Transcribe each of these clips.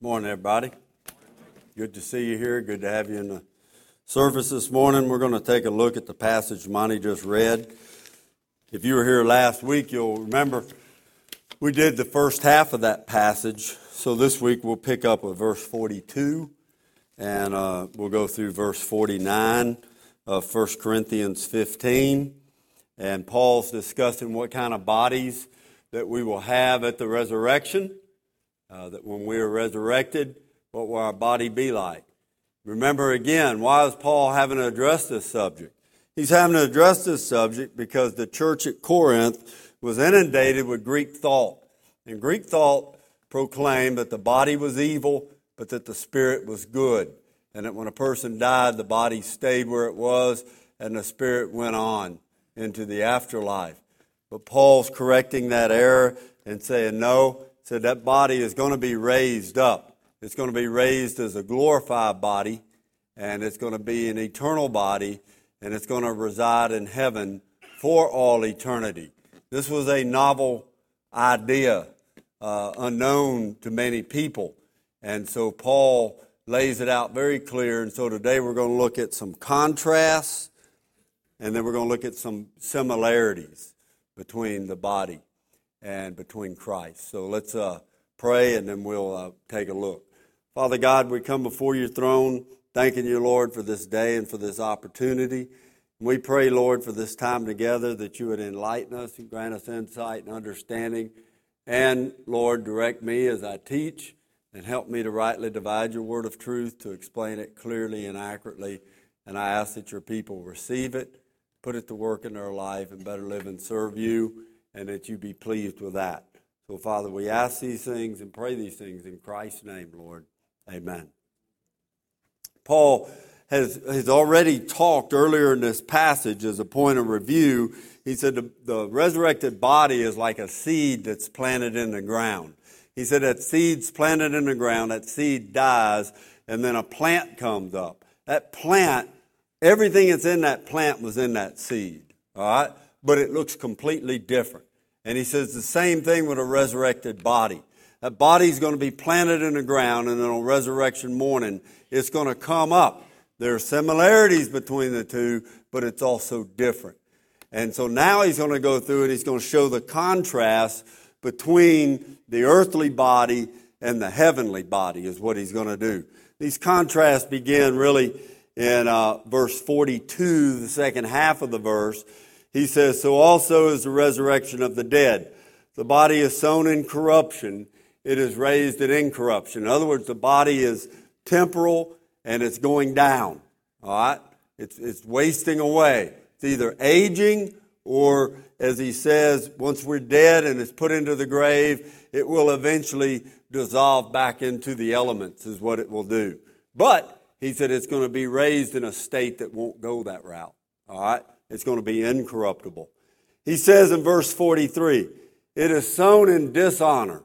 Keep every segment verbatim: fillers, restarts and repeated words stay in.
Morning, everybody. Good to see you here. Good to have you in the service this morning. We're going to take a look at the passage Monty just read. If you were here last week, you'll remember we did the first half of that passage. So this week we'll pick up with verse forty-two, and uh, we'll go through verse forty-nine of First Corinthians fifteen. And Paul's discussing what kind of bodies that we will have at the resurrection. Uh, that when we are resurrected, what will our body be like? Remember again, why is Paul having to address this subject? He's having to address this subject because the church at Corinth was inundated with Greek thought. And Greek thought proclaimed that the body was evil, but that the spirit was good. And that when a person died, the body stayed where it was, and the spirit went on into the afterlife. But Paul's correcting that error and saying, no, so that body is going to be raised up. It's going to be raised as a glorified body, and it's going to be an eternal body, and it's going to reside in heaven for all eternity. This was a novel idea, uh, unknown to many people, and so Paul lays it out very clear. And so today we're going to look at some contrasts, and then we're going to look at some similarities between the body and between Christ. So let's uh, pray, and then we'll uh, take a look. Father God, we come before your throne, thanking you, Lord, for this day and for this opportunity. And we pray, Lord, for this time together, that you would enlighten us and grant us insight and understanding. And, Lord, direct me as I teach, and help me to rightly divide your word of truth, to explain it clearly and accurately. And I ask that your people receive it, put it to work in their life, and better live and serve you, and that you be pleased with that. So, Father, we ask these things and pray these things in Christ's name, Lord. Amen. Paul has, has already talked earlier in this passage as a point of review. He said the, the resurrected body is like a seed that's planted in the ground. He said that seed's planted in the ground, that seed dies, and then a plant comes up. That plant, everything that's in that plant was in that seed, all right? But it looks completely different. And he says the same thing with a resurrected body. That body's going to be planted in the ground, and then on resurrection morning, it's going to come up. There are similarities between the two, but it's also different. And so now he's going to go through and he's going to show the contrast between the earthly body and the heavenly body is what he's going to do. These contrasts begin really in uh, verse forty-two, the second half of the verse. He says, so also is the resurrection of the dead. The body is sown in corruption, it is raised in incorruption. In other words, the body is temporal and it's going down. All right? It's, it's wasting away. It's either aging or, as he says, once we're dead and it's put into the grave, it will eventually dissolve back into the elements is what it will do. But he said it's going to be raised in a state that won't go that route. All right? It's going to be incorruptible. He says in verse forty-three, it is sown in dishonor.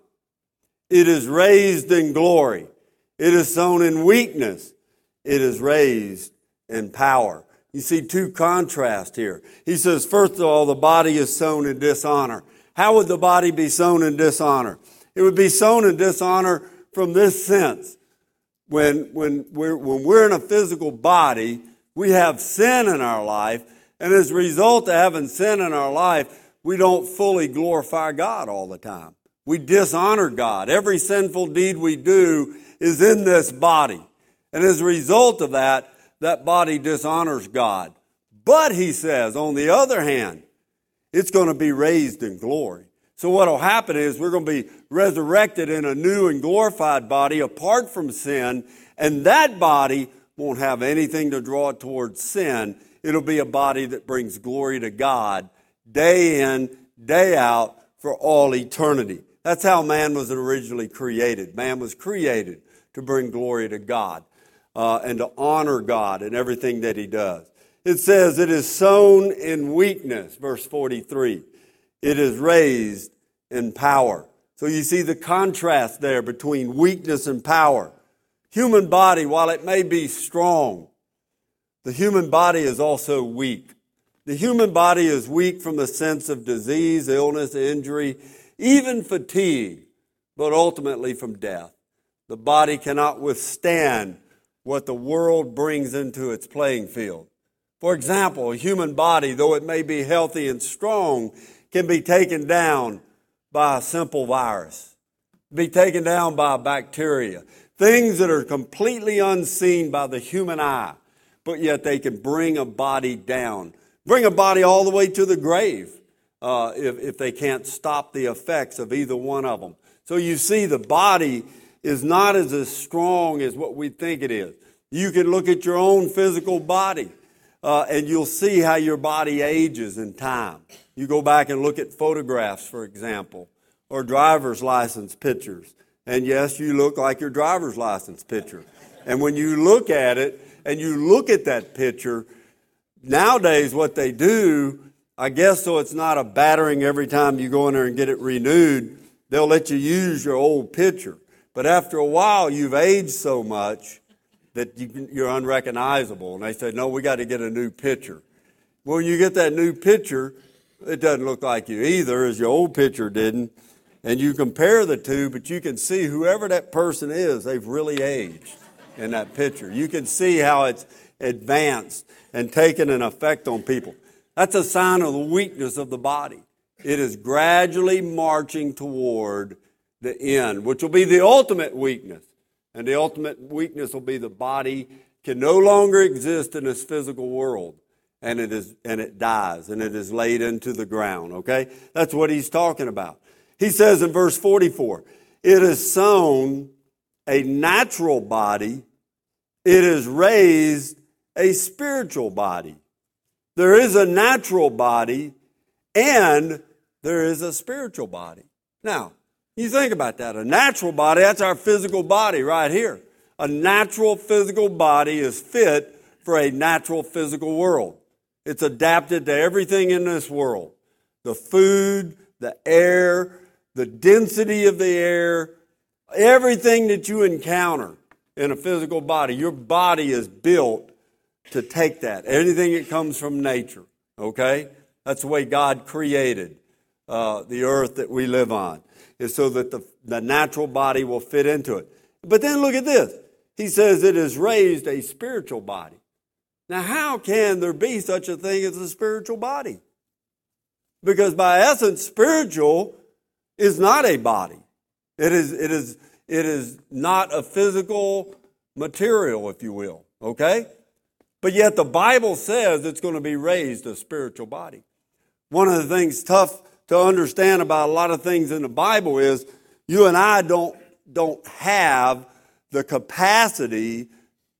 It is raised in glory. It is sown in weakness. It is raised in power. You see two contrasts here. He says, first of all, the body is sown in dishonor. How would the body be sown in dishonor? It would be sown in dishonor from this sense. When, when, we're, when we're in a physical body, we have sin in our life. And as a result of having sin in our life, we don't fully glorify God all the time. We dishonor God. Every sinful deed we do is in this body. And as a result of that, that body dishonors God. But, he says, on the other hand, it's going to be raised in glory. So what will happen is we're going to be resurrected in a new and glorified body apart from sin, and that body won't have anything to draw it towards sin. It'll be a body that brings glory to God day in, day out for all eternity. That's how man was originally created. Man was created to bring glory to God uh, and to honor God in everything that he does. It says it is sown in weakness, verse forty-three. It is raised in power. So you see the contrast there between weakness and power. Human body, while it may be strong, the human body is also weak. The human body is weak from the sense of disease, illness, injury, even fatigue, but ultimately from death. The body cannot withstand what the world brings into its playing field. For example, a human body, though it may be healthy and strong, can be taken down by a simple virus, be taken down by a bacteria, things that are completely unseen by the human eye, but yet they can bring a body down, bring a body all the way to the grave uh, if, if they can't stop the effects of either one of them. So you see, the body is not as, as strong as what we think it is. You can look at your own physical body, uh, and you'll see how your body ages in time. You go back and look at photographs, for example, or driver's license pictures. And yes, you look like your driver's license picture. And when you look at it, and you look at that picture, nowadays what they do, I guess so it's not a battering every time you go in there and get it renewed, they'll let you use your old picture. But after a while, you've aged so much that you, you're unrecognizable. And they say, no, we got to get a new picture. Well, when you get that new picture, it doesn't look like you either, as your old picture didn't. And you compare the two, but you can see whoever that person is, they've really aged in that picture. You can see how it's advanced and taken an effect on people. That's a sign of the weakness of the body. It is gradually marching toward the end, which will be the ultimate weakness. And the ultimate weakness will be the body can no longer exist in this physical world. And it is, and it dies, and it is laid into the ground, okay? That's what he's talking about. He says in verse forty-four, it is sown a natural body, it is raised a spiritual body. There is a natural body, and there is a spiritual body. Now, you think about that. A natural body, that's our physical body right here. A natural physical body is fit for a natural physical world. It's adapted to everything in this world. The food, the air, the density of the air, everything that you encounter in a physical body. Your body is built to take that. Anything that comes from nature, okay? That's the way God created uh, the earth that we live on, is so that the, the natural body will fit into it. But then look at this. He says it has raised a spiritual body. Now, how can there be such a thing as a spiritual body? Because by essence, spiritual is not a body. It is, it is, it is not a physical material, if you will, okay? But yet the Bible says it's going to be raised a spiritual body. One of the things tough to understand about a lot of things in the Bible is you and I don't, don't have the capacity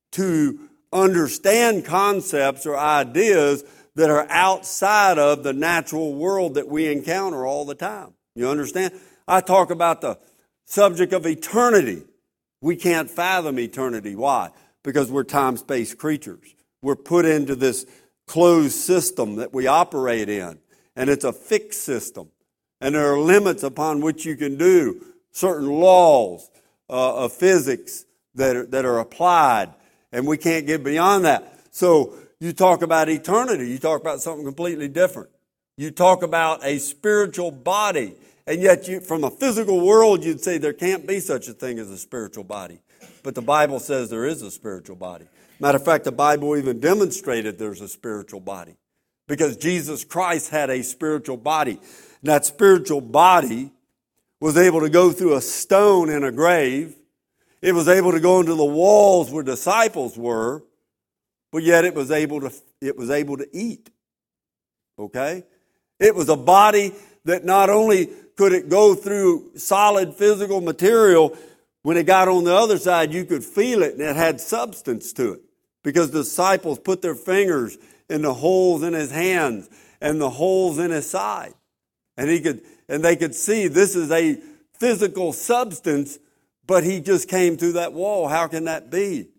to understand concepts or ideas that are outside of the natural world that we encounter all the time. You understand? I talk about the subject of eternity. We can't fathom eternity. Why? Because we're time-space creatures. We're put into this closed system that we operate in, and it's a fixed system. And there are limits upon which you can do certain laws uh, of physics that are, that are applied, and we can't get beyond that. So you talk about eternity, you talk about something completely different. You talk about a spiritual body, and yet you, from a physical world, you'd say there can't be such a thing as a spiritual body. But the Bible says there is a spiritual body. Matter of fact, the Bible even demonstrated there's a spiritual body, because Jesus Christ had a spiritual body. And that spiritual body was able to go through a stone in a grave. It was able to go into the walls where disciples were, but yet it was able to, it was able to eat. Okay? It was a body that not only could it go through solid physical material, when it got on the other side, you could feel it, and it had substance to it. Because the disciples put their fingers in the holes in his hands and the holes in his side. And he could, and they could see this is a physical substance, but he just came through that wall. How can that be?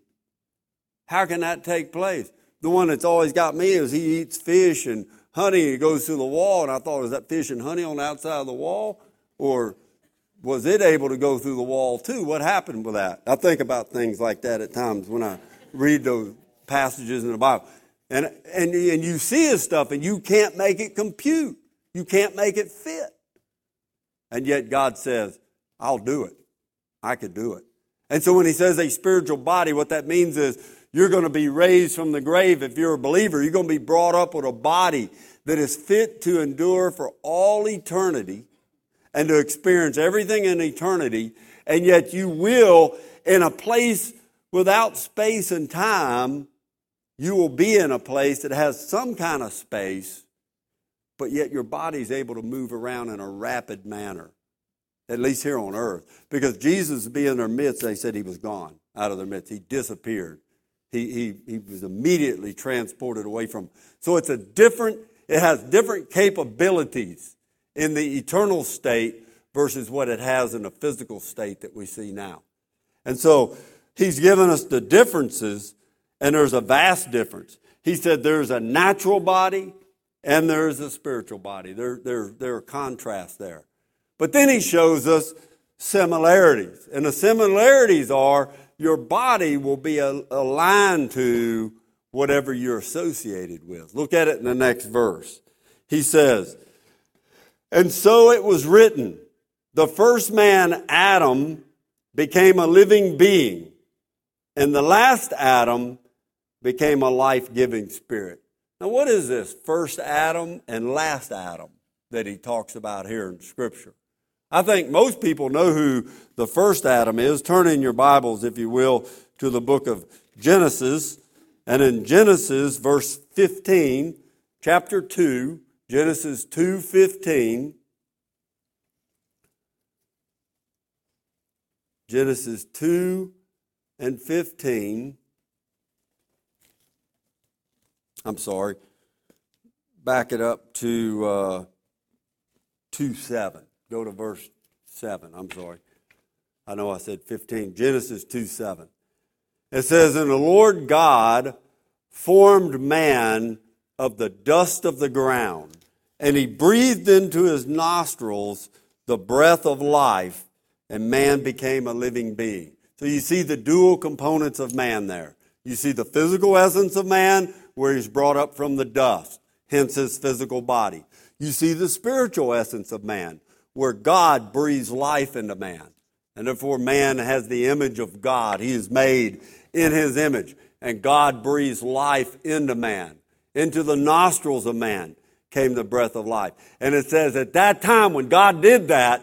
How can that take place? The one that's always got me is he eats fish and honey and he goes through the wall. And I thought, is that fish and honey on the outside of the wall? Or was it able to go through the wall too? What happened with that? I think about things like that at times when I read those passages in the Bible. And, and, and you see his stuff and you can't make it compute. You can't make it fit. And yet God says, I'll do it. I could do it. And so when he says a spiritual body, what that means is you're going to be raised from the grave. If you're a believer, you're going to be brought up with a body that is fit to endure for all eternity and to experience everything in eternity. And yet you will, in a place without space and time, you will be in a place that has some kind of space, but yet your body's able to move around in a rapid manner, at least here on earth. Because Jesus being in their midst, they said he was gone out of their midst. He disappeared. He, he, he was immediately transported away from them. So it's a different, it has different capabilities in the eternal state versus what it has in the physical state that we see now. And so he's given us the differences, and there's a vast difference. He said there's a natural body and there's a spiritual body. There, there, there are contrasts there. But then he shows us similarities. And the similarities are your body will be aligned to whatever you're associated with. Look at it in the next verse. He says, and so it was written, the first man, Adam, became a living being, and the last Adam became a life-giving spirit. Now, what is this first Adam and last Adam that he talks about here in Scripture? I think most people know who the first Adam is. Turn in your Bibles, if you will, to the book of Genesis. And in Genesis, verse fifteen, chapter two, Genesis two fifteen, Genesis two and fifteen. I'm sorry. Back it up to uh, two seven. Go to verse seven. I'm sorry. I know I said fifteen. Genesis two seven. It says, and the Lord God formed man of the dust of the ground, and he breathed into his nostrils the breath of life, and man became a living being. So you see the dual components of man there. You see the physical essence of man, where he's brought up from the dust, hence his physical body. You see the spiritual essence of man, where God breathes life into man. And therefore man has the image of God. He is made in his image. And God breathes life into man. Into the nostrils of man came the breath of life. And it says at that time when God did that,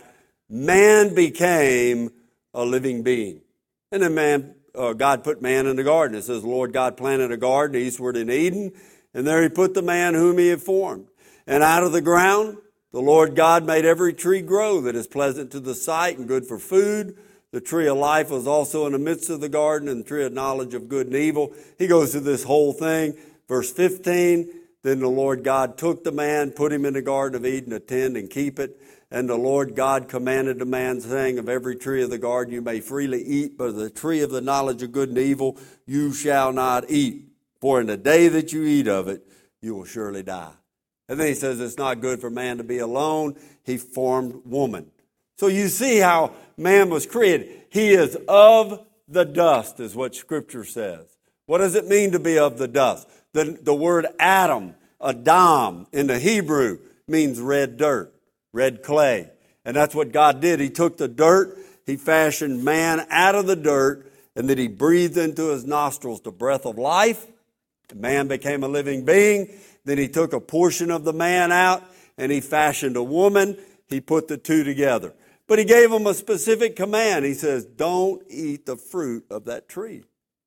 man became a living being. And then man, uh, God put man in the garden. It says the Lord God planted a garden eastward in Eden. And there he put the man whom he had formed. And out of the ground, the Lord God made every tree grow that is pleasant to the sight and good for food. The tree of life was also in the midst of the garden, and the tree of knowledge of good and evil. He goes through this whole thing. Verse fifteen, then the Lord God took the man, put him in the garden of Eden to tend and keep it. And the Lord God commanded the man, saying, of every tree of the garden you may freely eat, but of the tree of the knowledge of good and evil you shall not eat. For in the day that you eat of it, you will surely die. And then he says it's not good for man to be alone. He formed woman. So you see how man was created. He is of the dust, is what Scripture says. What does it mean to be of the dust? The, the word Adam, Adam, in the Hebrew means red dirt, red clay. And that's what God did. He took the dirt, he fashioned man out of the dirt, and then he breathed into his nostrils the breath of life. The man became a living being. Then he took a portion of the man out, and he fashioned a woman. He put the two together. But he gave him a specific command. He says, don't eat the fruit of that tree.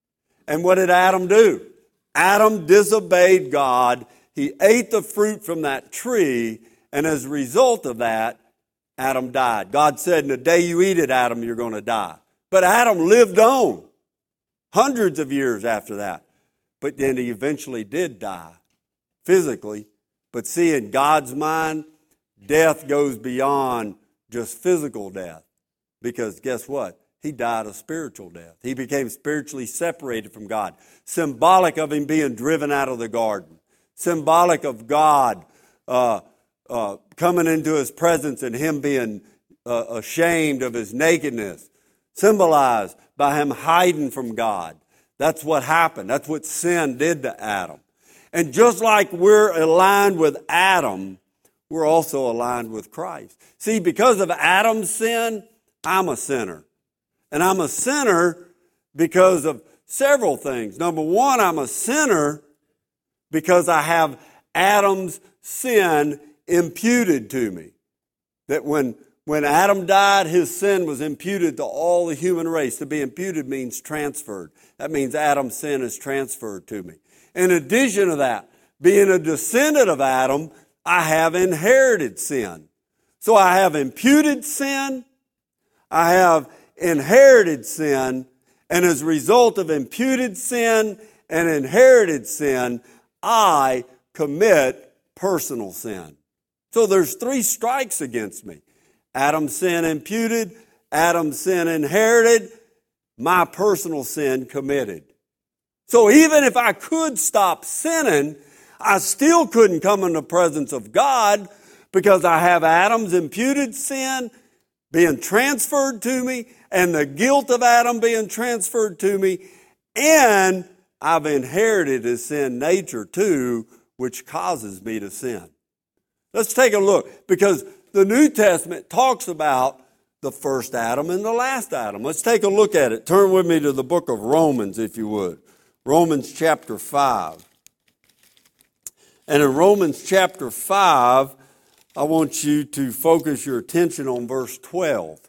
And what did Adam do? Adam disobeyed God. He ate the fruit from that tree, and as a result of that, Adam died. God said, in the day you eat it, Adam, you're going to die. But Adam lived on hundreds of years after that. But then he eventually did die physically. But see, in God's mind, death goes beyond just physical death. Because guess what? He died a spiritual death. He became spiritually separated from God. Symbolic of him being driven out of the garden. Symbolic of God uh, uh, coming into his presence and him being uh, ashamed of his nakedness. Symbolized by him hiding from God. That's what happened. That's what sin did to Adam. And just like we're aligned with Adam, we're also aligned with Christ. See, because of Adam's sin, I'm a sinner. And I'm a sinner because of several things. Number one, I'm a sinner because I have Adam's sin imputed to me. That when, when Adam died, his sin was imputed to all the human race. To be imputed means transferred. That means Adam's sin is transferred to me. In addition to that, being a descendant of Adam, I have inherited sin. So I have imputed sin, I have inherited sin, and as a result of imputed sin and inherited sin, I commit personal sin. So there's three strikes against me. Adam's sin imputed, Adam's sin inherited, my personal sin committed. So even if I could stop sinning, I still couldn't come in the presence of God because I have Adam's imputed sin being transferred to me and the guilt of Adam being transferred to me, and I've inherited his sin nature too, which causes me to sin. Let's take a look, because the New Testament talks about the first Adam and the last Adam. Let's take a look at it. Turn with me to the book of Romans, if you would. Romans chapter five. And in Romans chapter five, I want you to focus your attention on verse twelve.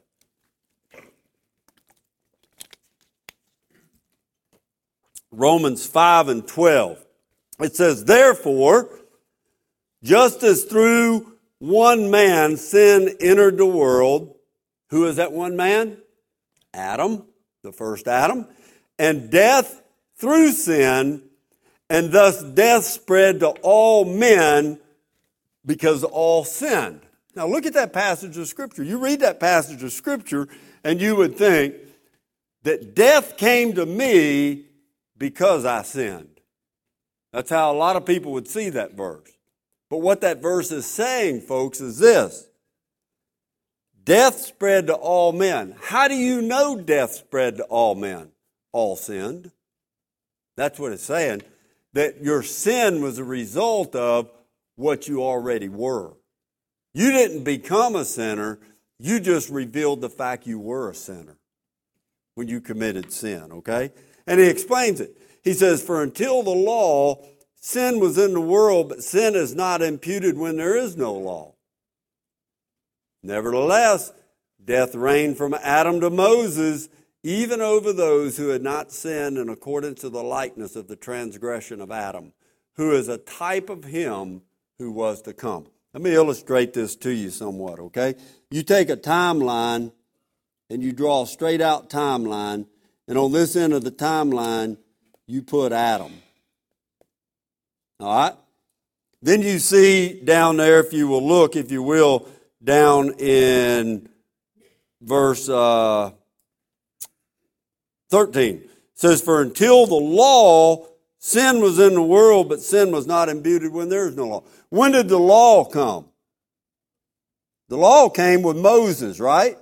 Romans five and twelve. It says, therefore, just as through one man sin entered the world, who is that one man? Adam, the first Adam, and death through sin, and thus death spread to all men because all sinned. Now look at that passage of Scripture. You read that passage of Scripture and you would think that death came to me because I sinned. That's how a lot of people would see that verse. But what that verse is saying, folks, is this. Death spread to all men. How do you know death spread to all men? All sinned. That's what it's saying. That your sin was a result of what you already were. You didn't become a sinner. You just revealed the fact you were a sinner when you committed sin, okay? And he explains it. He says, for until the law, sin was in the world, but sin is not imputed when there is no law. Nevertheless, death reigned from Adam to Moses, even over those who had not sinned in accordance to the likeness of the transgression of Adam, who is a type of him who was to come. Let me illustrate this to you somewhat, okay? You take a timeline and you draw a straight out timeline, and on this end of the timeline, you put Adam. All right? Then you see down there, if you will look, if you will, down in verse uh, thirteen. It says, for until the law, sin was in the world, but sin was not imputed when there is no law. When did the law come? The law came with Moses, right?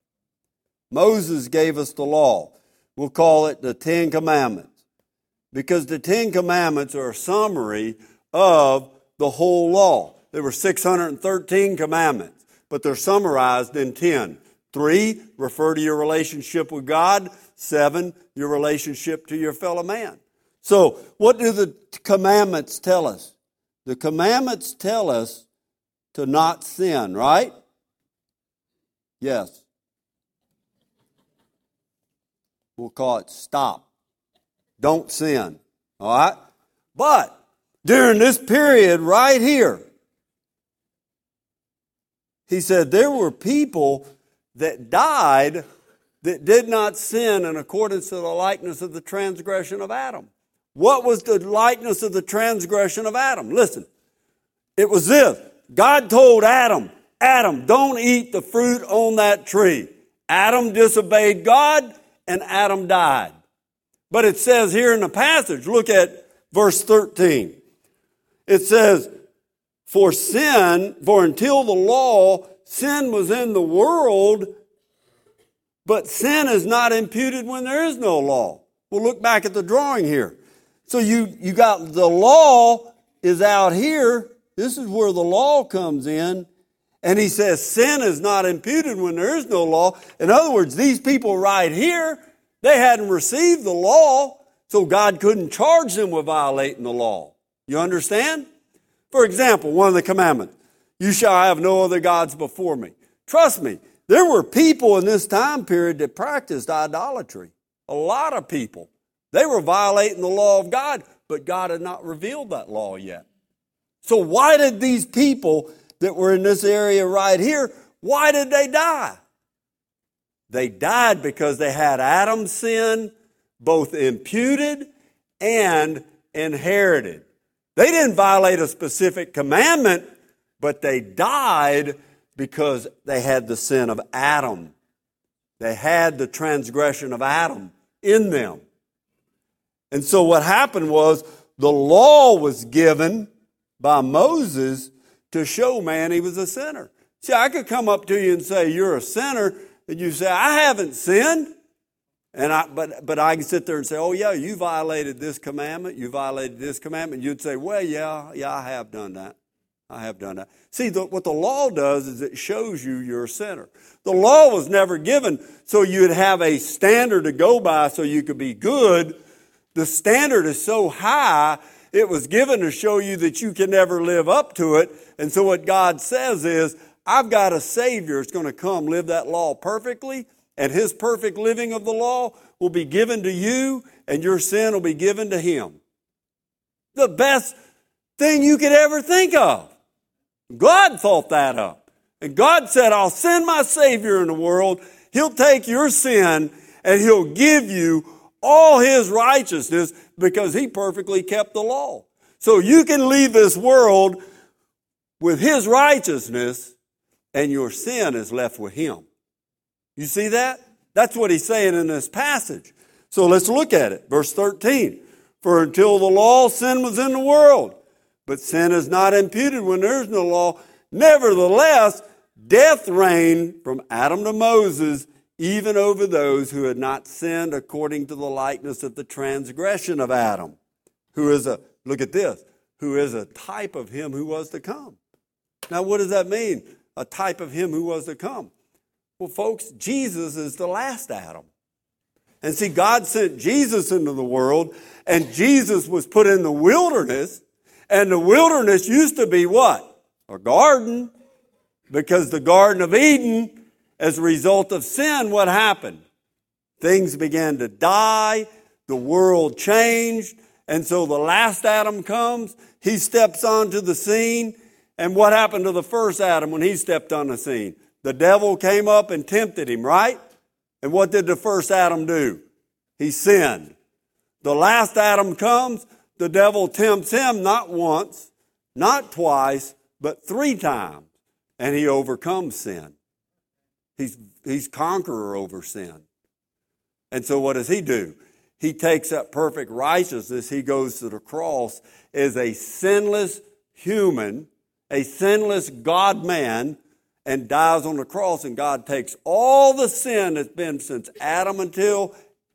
Moses gave us the law. We'll call it the Ten Commandments, because the Ten Commandments are a summary of the whole law. There were six hundred thirteen commandments, but they're summarized in ten. Three refer to your relationship with God. Seven, your relationship to your fellow man. So, what do the commandments tell us? The commandments tell us to not sin, right? Yes. We'll call it stop. Don't sin. All right? But during this period right here, he said there were people that died that did not sin in accordance to the likeness of the transgression of Adam. What was the likeness of the transgression of Adam? Listen, it was this. God told Adam, Adam, don't eat the fruit on that tree. Adam disobeyed God and Adam died. But it says here in the passage, look at verse thirteen. It says, for sin, for until the law, sin was in the world, but sin is not imputed when there is no law. We'll look back at the drawing here. So you, you got the law is out here. This is where the law comes in. And he says sin is not imputed when there is no law. In other words, these people right here, they hadn't received the law, so God couldn't charge them with violating the law. You understand? For example, one of the commandments, you shall have no other gods before me. Trust me, there were people in this time period that practiced idolatry. A lot of people. They were violating the law of God, but God had not revealed that law yet. So why did these people that were in this area right here, why did they die? They died because they had Adam's sin both imputed and inherited. They didn't violate a specific commandment, but they died because they had the sin of Adam. They had the transgression of Adam in them. And so what happened was the law was given by Moses to show man he was a sinner. See, I could come up to you and say, you're a sinner, and you say, I haven't sinned. And I, but, but I can sit there and say, oh yeah, you violated this commandment, you violated this commandment. You'd say, well, yeah, yeah, I have done that. I have done that. See, the, what the law does is it shows you you're a sinner. The law was never given so you'd have a standard to go by so you could be good. The standard is so high, it was given to show you that you can never live up to it. And so what God says is, I've got a Savior that's going to come live that law perfectly, and His perfect living of the law will be given to you, and your sin will be given to Him. The best thing you could ever think of. God thought that up. And God said, I'll send my Savior in the world. He'll take your sin and He'll give you all His righteousness because He perfectly kept the law. So you can leave this world with His righteousness and your sin is left with Him. You see that? That's what He's saying in this passage. So let's look at it. Verse thirteen. For until the law, sin was in the world. But sin is not imputed when there is no law. Nevertheless, death reigned from Adam to Moses, even over those who had not sinned according to the likeness of the transgression of Adam, who is a, look at this, who is a type of him who was to come. Now, what does that mean? A type of him who was to come. Well, folks, Jesus is the last Adam. And see, God sent Jesus into the world, and Jesus was put in the wilderness. And the wilderness used to be what? A garden. Because the Garden of Eden, as a result of sin, what happened? Things began to die. The world changed. And so the last Adam comes. He steps onto the scene. And what happened to the first Adam when he stepped on the scene? The devil came up and tempted him, right? And what did the first Adam do? He sinned. The last Adam comes. The devil tempts him not once, not twice, but three times. And he overcomes sin. He's, he's conqueror over sin. And so what does he do? He takes that perfect righteousness. He goes to the cross as a sinless human, a sinless God-man, and dies on the cross. And God takes all the sin that's been since Adam until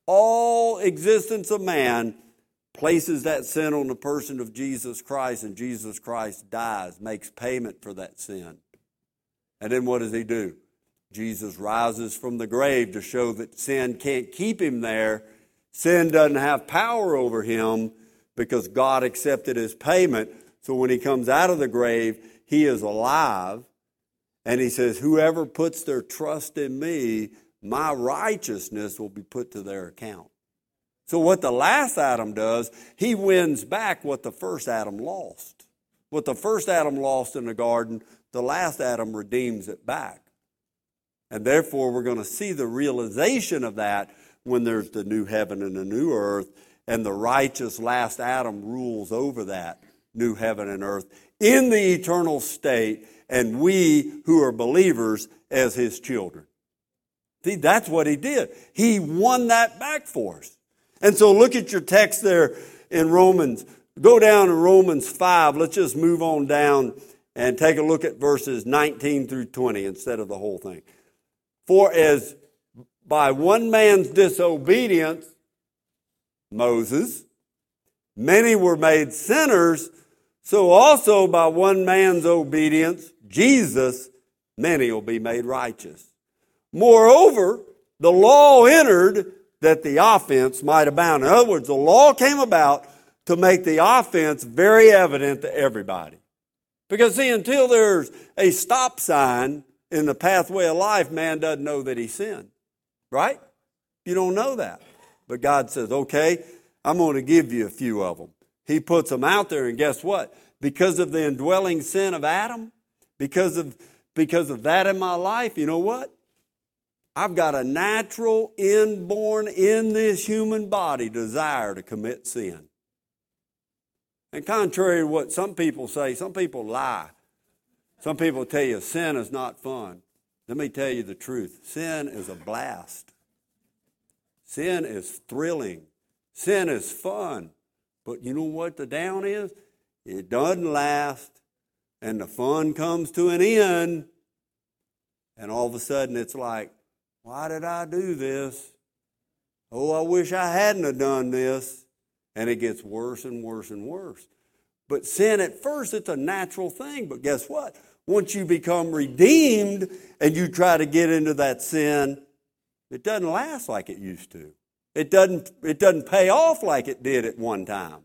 all existence of man, places that sin on the person of Jesus Christ, and Jesus Christ dies, makes payment for that sin. And then what does He do? Jesus rises from the grave to show that sin can't keep Him there. Sin doesn't have power over Him because God accepted His payment. So when He comes out of the grave, He is alive. And He says, whoever puts their trust in me, my righteousness will be put to their account. So what the last Adam does, he wins back what the first Adam lost. What the first Adam lost in the garden, the last Adam redeems it back. And therefore, we're going to see the realization of that when there's the new heaven and the new earth, and the righteous last Adam rules over that new heaven and earth in the eternal state, and we who are believers as His children. See, that's what He did. He won that back for us. And so look at your text there in Romans. Go down to Romans five. Let's just move on down and take a look at verses nineteen through twenty instead of the whole thing. For as by one man's disobedience, Moses, many were made sinners, so also by one man's obedience, Jesus, many will be made righteous. Moreover, the law entered that the offense might abound. In other words, the law came about to make the offense very evident to everybody. Because see, until there's a stop sign in the pathway of life, man doesn't know that he sinned. Right? You don't know that. But God says, okay, I'm going to give you a few of them. He puts them out there, and guess what? Because of the indwelling sin of Adam, because of, because of that in my life, you know what? I've got a natural, inborn, in this human body desire to commit sin. And contrary to what some people say, some people lie. Some people tell you sin is not fun. Let me tell you the truth. Sin is a blast. Sin is thrilling. Sin is fun. But you know what the down is? It doesn't last. And the fun comes to an end. And all of a sudden it's like, why did I do this? Oh, I wish I hadn't have done this. And it gets worse and worse and worse. But sin at first, it's a natural thing. But guess what? Once you become redeemed and you try to get into that sin, it doesn't last like it used to. It doesn't, it doesn't pay off like it did at one time.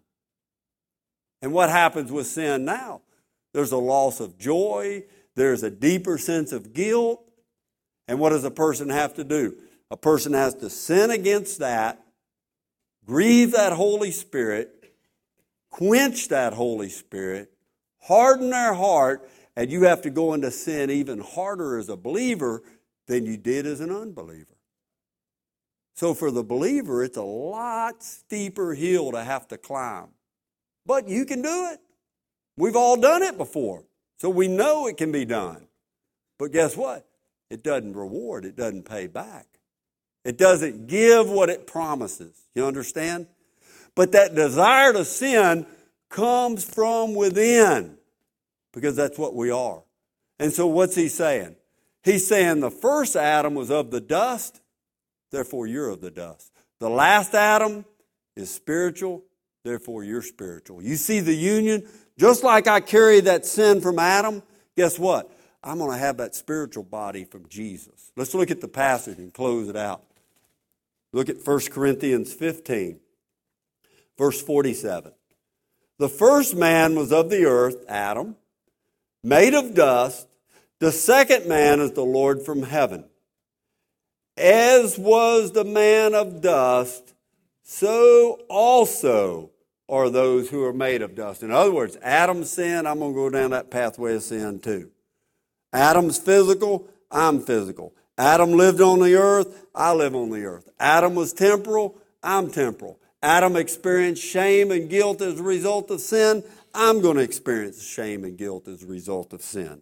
And what happens with sin now? There's a loss of joy. There's a deeper sense of guilt. And what does a person have to do? A person has to sin against that, grieve that Holy Spirit, quench that Holy Spirit, harden their heart, and you have to go into sin even harder as a believer than you did as an unbeliever. So for the believer, it's a lot steeper hill to have to climb. But you can do it. We've all done it before. So we know it can be done. But guess what? It doesn't reward. It doesn't pay back. It doesn't give what it promises. You understand? But that desire to sin comes from within. Because that's what we are. And so what's he saying? He's saying the first Adam was of the dust, therefore you're of the dust. The last Adam is spiritual, therefore you're spiritual. You see the union? Just like I carried that sin from Adam, guess what? I'm going to have that spiritual body from Jesus. Let's look at the passage and close it out. Look at First Corinthians fifteen, verse forty-seven. The first man was of the earth, Adam, made of dust. The second man is the Lord from heaven. As was the man of dust, so also are those who are made of dust. In other words, Adam's sin, I'm going to go down that pathway of sin too. Adam's physical, I'm physical. Adam lived on the earth, I live on the earth. Adam was temporal, I'm temporal. Adam experienced shame and guilt as a result of sin, I'm going to experience shame and guilt as a result of sin.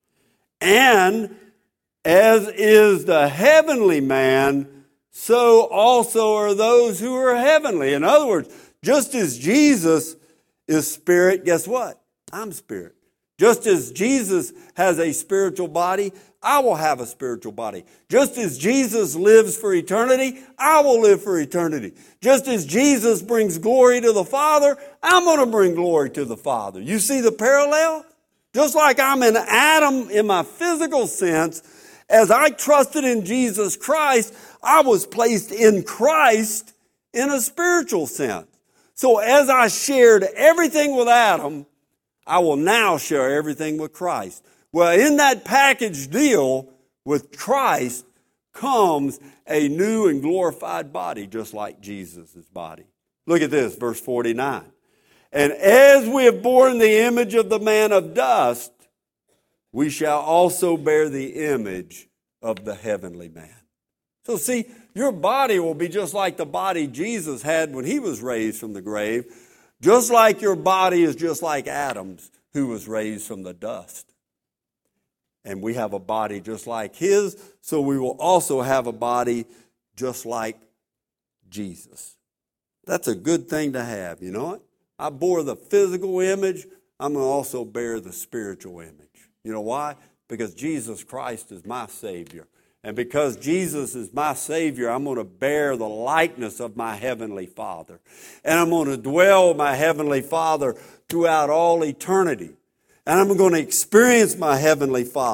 And as is the heavenly man, so also are those who are heavenly. In other words, just as Jesus is spirit, guess what? I'm spirit. Just as Jesus has a spiritual body, I will have a spiritual body. Just as Jesus lives for eternity, I will live for eternity. Just as Jesus brings glory to the Father, I'm going to bring glory to the Father. You see the parallel? Just like I'm in Adam in my physical sense, as I trusted in Jesus Christ, I was placed in Christ in a spiritual sense. So as I shared everything with Adam, I will now share everything with Christ. Well, in that package deal with Christ comes a new and glorified body, just like Jesus' body. Look at this, verse forty-nine. And as we have borne the image of the man of dust, we shall also bear the image of the heavenly man. So see, your body will be just like the body Jesus had when he was raised from the grave, just like your body is just like Adam's, who was raised from the dust. And we have a body just like his, so we will also have a body just like Jesus. That's a good thing to have, you know what? I bore the physical image, I'm going to also bear the spiritual image. You know why? Because Jesus Christ is my Savior. And because Jesus is my Savior, I'm going to bear the likeness of my Heavenly Father. And I'm going to dwell with my Heavenly Father throughout all eternity. And I'm going to experience my Heavenly Father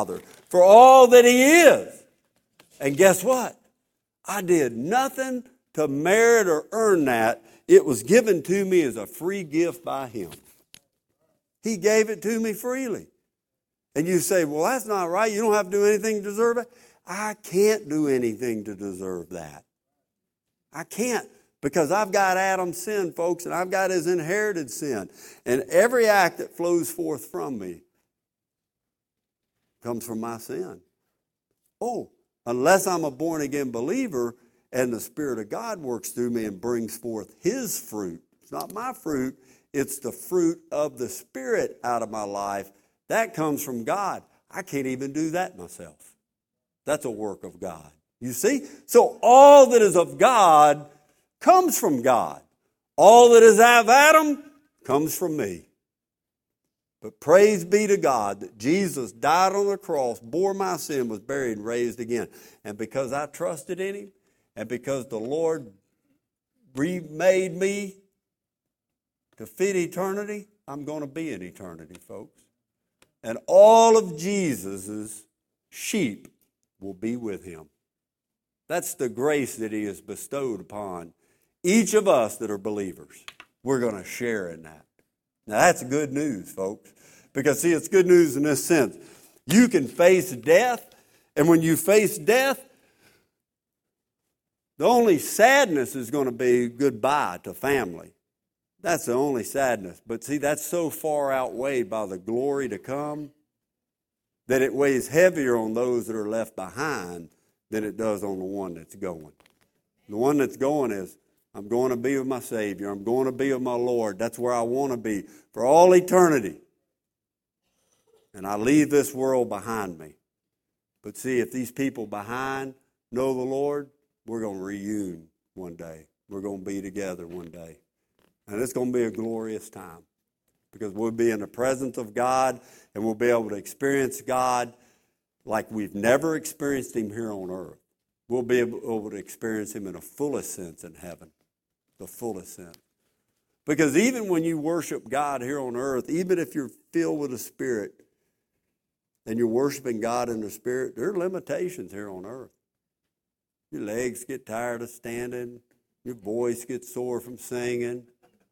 for all that he is. And guess what? I did nothing to merit or earn that. It was given to me as a free gift by him. He gave it to me freely. And you say, well, that's not right. You don't have to do anything to deserve it. I can't do anything to deserve that. I can't, because I've got Adam's sin, folks, and I've got his inherited sin. And every act that flows forth from me comes from my sin. Oh, unless I'm a born-again believer and the Spirit of God works through me and brings forth his fruit. It's not my fruit. It's the fruit of the Spirit out of my life. That comes from God. I can't even do that myself. That's a work of God. You see? So all that is of God comes from God. All that is of Adam comes from me. But praise be to God that Jesus died on the cross, bore my sin, was buried, and raised again. And because I trusted in him, and because the Lord remade me to fit eternity, I'm going to be in eternity, folks. And all of Jesus' sheep will be with him. That's the grace that he has bestowed upon each of us that are believers. We're going to share in that. Now that's good news, folks. Because see, it's good news in this sense. You can face death, and when you face death, the only sadness is going to be goodbye to family. That's the only sadness. But see, that's so far outweighed by the glory to come that it weighs heavier on those that are left behind than it does on the one that's going. The one that's going is, I'm going to be with my Savior. I'm going to be with my Lord. That's where I want to be for all eternity. And I leave this world behind me. But see, if these people behind know the Lord, we're going to reunion one day. We're going to be together one day. And it's going to be a glorious time. Because we'll be in the presence of God, and we'll be able to experience God like we've never experienced him here on earth. We'll be able to experience him in a fullest sense in heaven. The fullest sense. Because even when you worship God here on earth, even if you're filled with the Spirit and you're worshiping God in the Spirit, there are limitations here on earth. Your legs get tired of standing. Your voice gets sore from singing.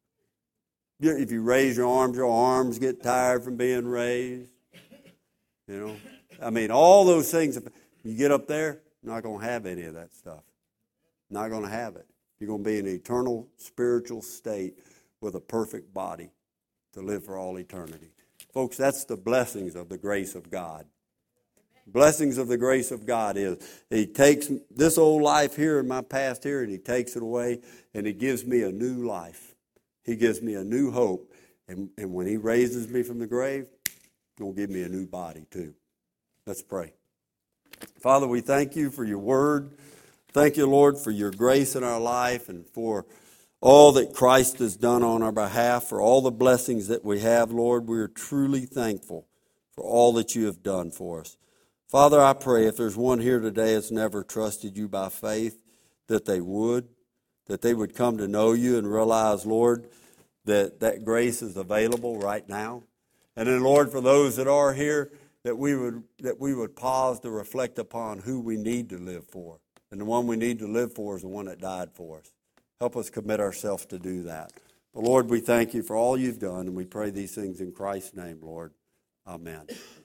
If you raise your arms, your arms get tired from being raised. You know, I mean, all those things. You get up there, you're not going to have any of that stuff. Not going to have it. You're going to be in an eternal spiritual state with a perfect body to live for all eternity. Folks, that's the blessings of the grace of God. Blessings of the grace of God is he takes this old life here and my past here and he takes it away and he gives me a new life. He gives me a new hope. And, and when he raises me from the grave, he's going to give me a new body too. Let's pray. Father, we thank you for your word. Thank you, Lord, for your grace in our life and for all that Christ has done on our behalf, for all the blessings that we have, Lord. We are truly thankful for all that you have done for us. Father, I pray if there's one here today that's never trusted you by faith, that they would, that they would come to know you and realize, Lord, that that grace is available right now. And then, Lord, for those that are here, that we would that we would pause to reflect upon who we need to live for. And the one we need to live for is the one that died for us. Help us commit ourselves to do that. But Lord, we thank you for all you've done, and we pray these things in Christ's name, Lord. Amen.